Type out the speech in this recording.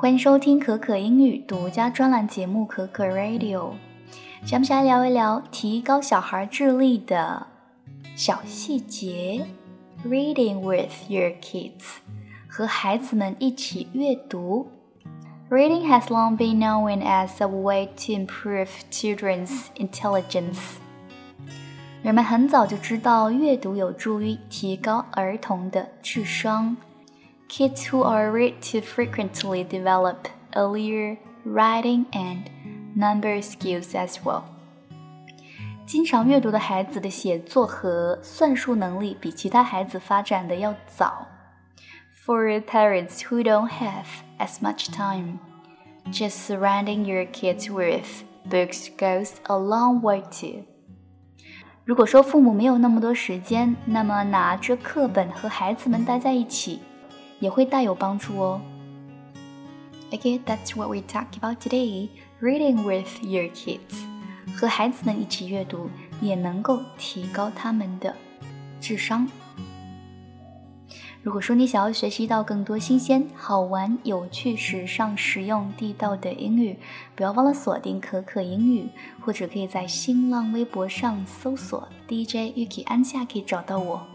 欢迎收听可可英语独家专栏节目可可 Radio。咱们来聊一聊提高小孩智力的小细节 Reading with your kids， 和孩子们一起阅读。Reading has long been known as a way to improve children's intelligence。 人们很早就知道阅读有助于提高儿童的智商。Kids who are read to frequently develop earlier writing and number skills as well。 经常阅读的孩子的写作和算术能力比其他孩子发展的要早。For parents who don't have as much time, just surrounding your kids with books goes a long way too。 如果说父母没有那么多时间，那么拿着课本和孩子们待在一起也会大有帮助哦。Okay, that's what we talk about today. Reading with your kids. 和孩子们一起阅读也能够提高他们的智商。如果说你想要学习到更多新鲜、好玩、有趣、时尚、实用、地道的英语，不要忘了锁定可可英语，或者可以在新浪微博上搜索 DJ Yuki 安夏可以找到我。